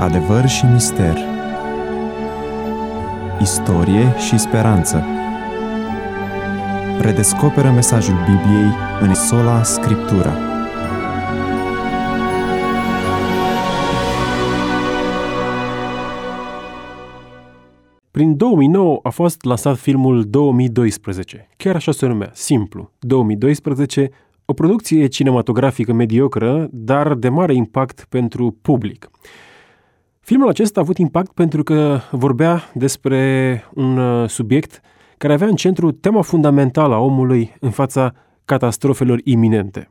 Adevăr și mister, istorie și speranță. Redescoperă mesajul Bibliei în sola Scriptura. Prin 2009 a fost lansat filmul 2012, chiar așa se numea, simplu, 2012, o producție cinematografică mediocră, dar de mare impact pentru public. Filmul acesta a avut impact pentru că vorbea despre un subiect care avea în centru tema fundamentală a omului în fața catastrofelor iminente.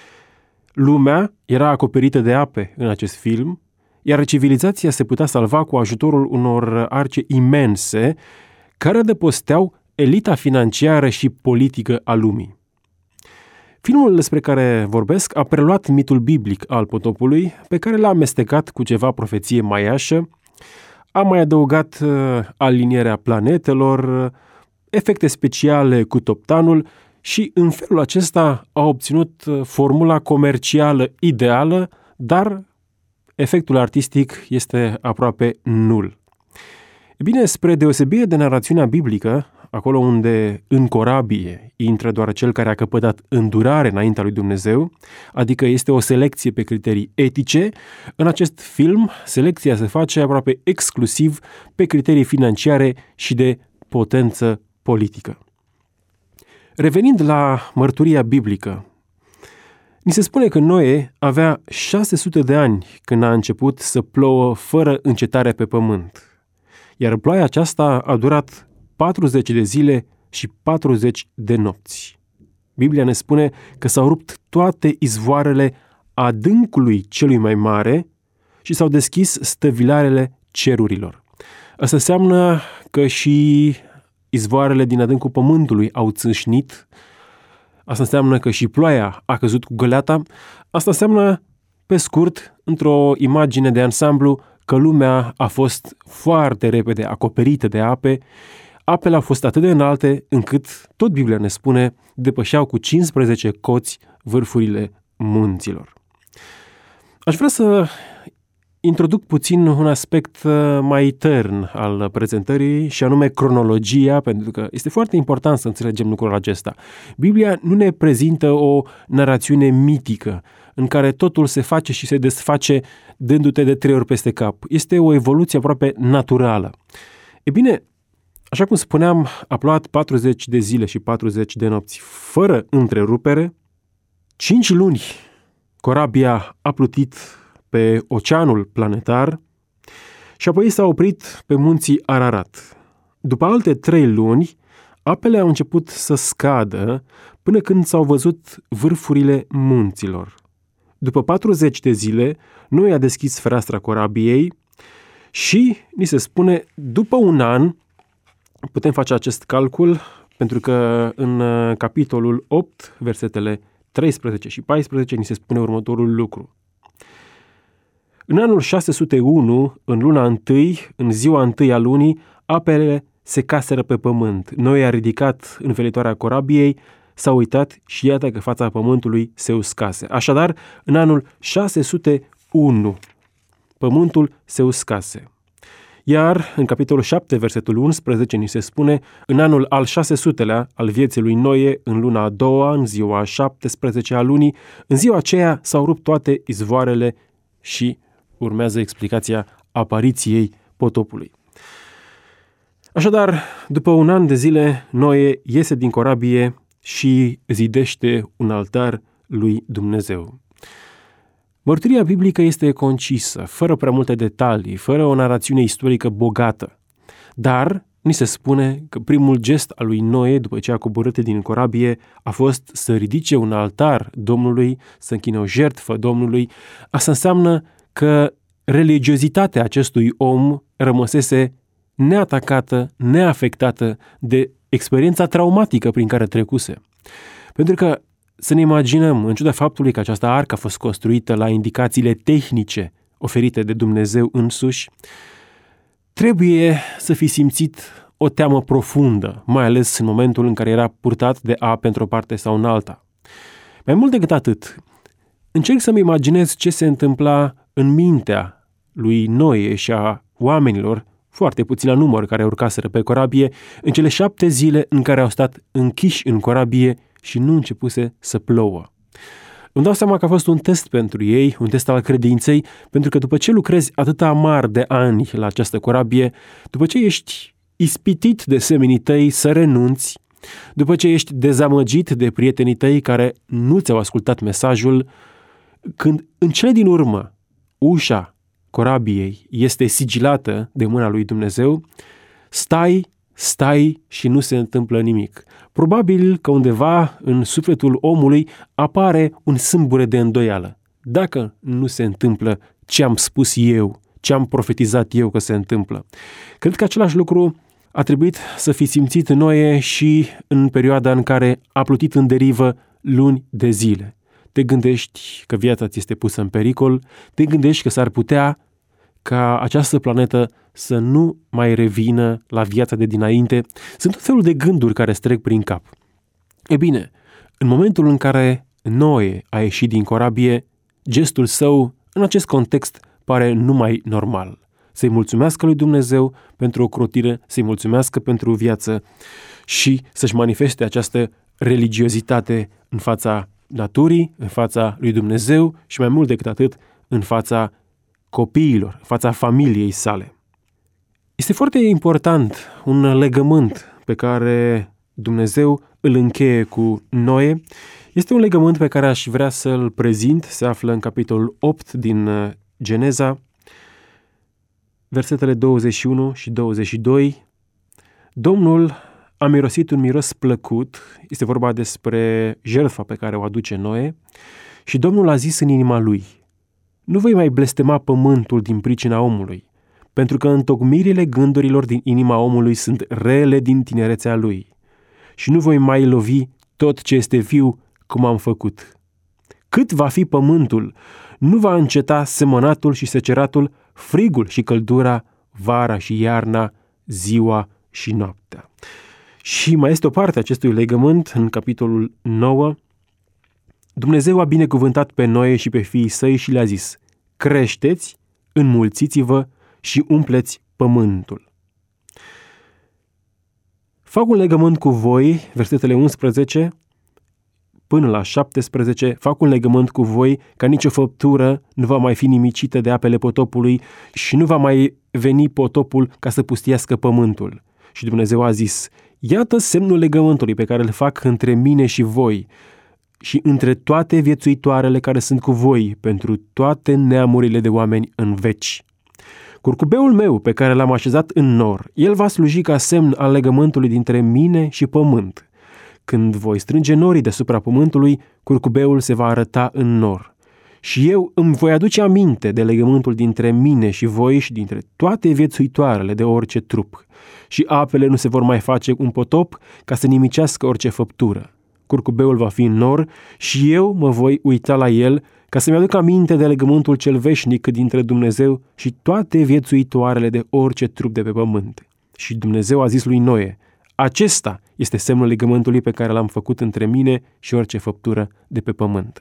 Lumea era acoperită de ape în acest film, iar civilizația se putea salva cu ajutorul unor arce imense care adăposteau elita financiară și politică a lumii. Filmul despre care vorbesc a preluat mitul biblic al potopului, pe care l-a amestecat cu ceva profeție maiașă, a mai adăugat alinierea planetelor, efecte speciale cu toptanul și în felul acesta a obținut formula comercială ideală, dar efectul artistic este aproape nul. E bine, spre deosebire de narațiunea biblică, acolo unde în corabie intră doar cel care a căpătat îndurare înaintea lui Dumnezeu, adică este o selecție pe criterii etice, în acest film selecția se face aproape exclusiv pe criterii financiare și de potență politică. Revenind la mărturia biblică, ni se spune că Noe avea 600 de ani când a început să plouă fără încetare pe pământ, iar ploaia aceasta a durat 40 de zile și 40 de nopți. Biblia ne spune că s-au rupt toate izvoarele adâncului celui mai mare și s-au deschis stăvilarele cerurilor. Asta înseamnă că și izvoarele din adâncul pământului au țâșnit. Asta înseamnă că și ploaia a căzut cu găleata. Asta înseamnă, pe scurt, într-o imagine de ansamblu, că lumea a fost foarte repede acoperită de ape. Apele au fost atât de înalte încât, tot Biblia ne spune, depășeau cu 15 coți vârfurile munților. Aș vrea să introduc puțin un aspect mai tern al prezentării și anume cronologia, pentru că este foarte important să înțelegem lucrul acesta. Biblia nu ne prezintă o narațiune mitică în care totul se face și se desface dându-te de 3 ori peste cap. Este o evoluție aproape naturală. E bine, așa cum spuneam, a plouat 40 de zile și 40 de nopți fără întrerupere. 5 luni corabia a plutit pe oceanul planetar și apoi s-a oprit pe munții Ararat. După alte 3 luni, apele au început să scadă până când s-au văzut vârfurile munților. După 40 de zile, Noe a deschis fereastra corabiei și, ni se spune, după un an, putem face acest calcul, pentru că în capitolul 8, versetele 13 și 14, ni se spune următorul lucru. În anul 601, în luna 1, în ziua 1 a lunii, apele se caseră pe pământ. Noe a ridicat învelitoarea corabiei, s-a uitat și iată că fața pământului se uscase. Așadar, în anul 601, pământul se uscase. Iar în capitolul 7, versetul 11, ni se spune, în anul al 600-lea al vieții lui Noe, în luna a doua, în ziua a 17 a lunii, în ziua aceea s-au rupt toate izvoarele și urmează explicația apariției potopului. Așadar, după un an de zile, Noe iese din corabie și zidește un altar lui Dumnezeu. Mărturia biblică este concisă, fără prea multe detalii, fără o narațiune istorică bogată. Dar ni se spune că primul gest al lui Noe, după ce a coborât din corabie, a fost să ridice un altar Domnului, să închine o jertfă Domnului. Asta înseamnă că religiozitatea acestui om rămăsese neatacată, neafectată de experiența traumatică prin care trecuse. Pentru că să ne imaginăm, în ciuda faptului că această arcă a fost construită la indicațiile tehnice oferite de Dumnezeu însuși, trebuie să fi simțit o teamă profundă, mai ales în momentul în care era purtat de ape într-o parte sau în alta. Mai mult decât atât, încerc să-mi imaginez ce se întâmpla în mintea lui Noe și a oamenilor, foarte puțin la număr, care urcaseră pe corabie, în cele 7 zile în care au stat închiși în corabie și nu începuse să plouă. Îmi dau seama că a fost un test pentru ei, un test al credinței, pentru că după ce lucrezi atâta mari de ani la această corabie, după ce ești ispitit de semenii tăi să renunți, după ce ești dezamăgit de prietenii tăi care nu ți-au ascultat mesajul, când în cele din urmă ușa corabiei este sigilată de mâna lui Dumnezeu, stai și nu se întâmplă nimic. Probabil că undeva în sufletul omului apare un sâmbure de îndoială. Dacă nu se întâmplă ce am spus eu, ce am profetizat eu că se întâmplă. Cred că același lucru a trebuit să fi simțit Noe și în perioada în care a plutit în derivă luni de zile. Te gândești că viața ți este pusă în pericol, te gândești că s-ar putea ca această planetă să nu mai revină la viața de dinainte. Sunt tot felul de gânduri care îți trec prin cap. E bine, în momentul în care Noe a ieșit din corabie, gestul său, în acest context, pare numai normal. Să-i mulțumească lui Dumnezeu pentru ocrotire, să-i mulțumească pentru viață și să-și manifeste această religiozitate în fața naturii, în fața lui Dumnezeu și mai mult decât atât, în fața copiilor, în fața familiei sale. Este foarte important un legământ pe care Dumnezeu îl încheie cu Noe. Este un legământ pe care aș vrea să-l prezint, se află în capitolul 8 din Geneza, versetele 21 și 22. Domnul a mirosit un miros plăcut, este vorba despre jertfa pe care o aduce Noe, și Domnul a zis în inima lui: nu voi mai blestema pământul din pricina omului, pentru că întocmirile gândurilor din inima omului sunt rele din tinerețea lui, și nu voi mai lovi tot ce este viu cum am făcut. Cât va fi pământul, nu va înceta semănatul și seceratul, frigul și căldura, vara și iarna, ziua și noaptea. Și mai este o parte a acestui legământ în capitolul 9. Dumnezeu a binecuvântat pe Noe și pe fiii săi și le-a zis: creșteți, înmulțiți-vă și umpleți pământul. Fac un legământ cu voi, versetele 11 până la 17, fac un legământ cu voi ca nicio făptură nu va mai fi nimicită de apele potopului și nu va mai veni potopul ca să pustiască pământul. Și Dumnezeu a zis: iată semnul legământului pe care îl fac între mine și voi și între toate viețuitoarele care sunt cu voi pentru toate neamurile de oameni în veci. Curcubeul meu pe care l-am așezat în nor, el va sluji ca semn al legământului dintre mine și pământ. Când voi strânge norii deasupra pământului, curcubeul se va arăta în nor. Și eu îmi voi aduce aminte de legământul dintre mine și voi și dintre toate viețuitoarele de orice trup. Și apele nu se vor mai face un potop ca să nimicească orice făptură. Curcubeul va fi în nor și eu mă voi uita la el ca să-mi aduc aminte de legământul cel veșnic dintre Dumnezeu și toate viețuitoarele de orice trup de pe pământ. Și Dumnezeu a zis lui Noe: acesta este semnul legământului pe care l-am făcut între mine și orice făptură de pe pământ.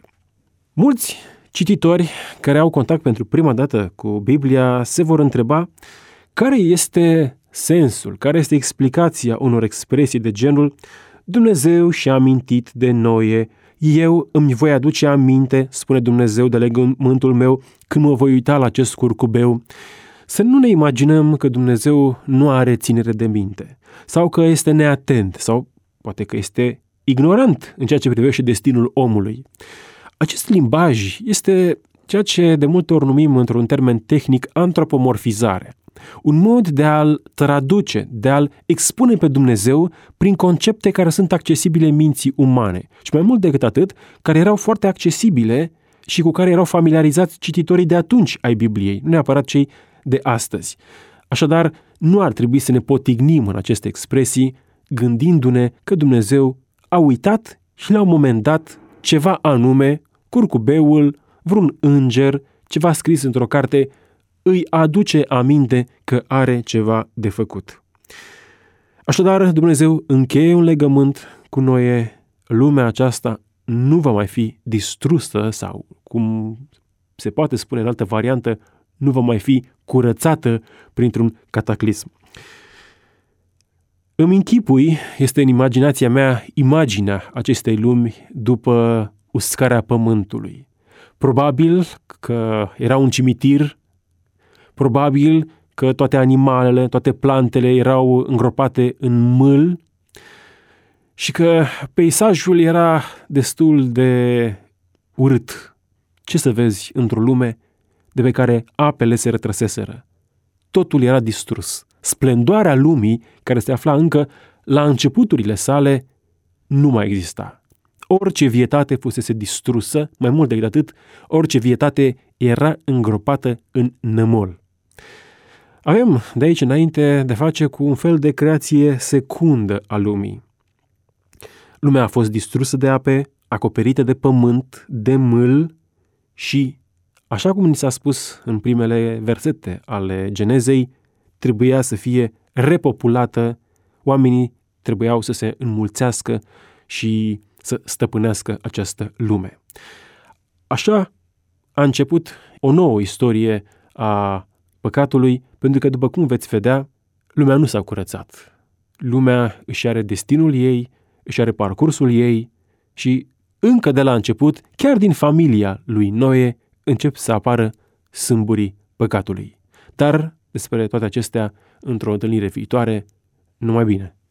Mulți cititori care au contact pentru prima dată cu Biblia se vor întreba care este sensul, care este explicația unor expresii de genul: Dumnezeu și-a amintit de Noe, eu îmi voi aduce aminte, spune Dumnezeu, de legământul meu când mă voi uita la acest curcubeu. Să nu ne imaginăm că Dumnezeu nu are ținere de minte, sau că este neatent, sau poate că este ignorant în ceea ce privește destinul omului. Acest limbaj este ceea ce de multe ori numim într-un termen tehnic antropomorfizare. Un mod de a-L traduce, de a-L expune pe Dumnezeu prin concepte care sunt accesibile minții umane și mai mult decât atât, care erau foarte accesibile și cu care erau familiarizați cititorii de atunci ai Bibliei, nu neapărat cei de astăzi. Așadar, nu ar trebui să ne potignim în aceste expresii, gândindu-ne că Dumnezeu a uitat și la un moment dat ceva anume, curcubeul, vreun înger, ceva scris într-o carte, îi aduce aminte că are ceva de făcut. Așadar, Dumnezeu încheie un legământ cu Noe, lumea aceasta nu va mai fi distrusă sau, cum se poate spune în altă variantă, nu va mai fi curățată printr-un cataclism. Îmi închipui, este în imaginația mea, imaginea acestei lumi după uscarea pământului. Probabil că era un cimitir, probabil că toate animalele, toate plantele erau îngropate în mâl și că peisajul era destul de urât. Ce să vezi într-o lume de pe care apele se retrăseseră? Totul era distrus. Splendoarea lumii, care se afla încă la începuturile sale, nu mai exista. Orice vietate fusese distrusă, mai mult decât atât, orice vietate era îngropată în nămol. Avem de aici înainte de face cu un fel de creație secundă a lumii. Lumea a fost distrusă de ape, acoperită de pământ, de mâl și, așa cum ni s-a spus în primele versete ale Genezei, trebuia să fie repopulată, oamenii trebuiau să se înmulțească și să stăpânească această lume. Așa a început o nouă istorie a păcatului, pentru că, după cum veți vedea, lumea nu s-a curățat. Lumea își are destinul ei, își are parcursul ei și încă de la început, chiar din familia lui Noe, încep să apară sâmburii păcatului. Dar despre toate acestea într-o întâlnire viitoare, numai bine!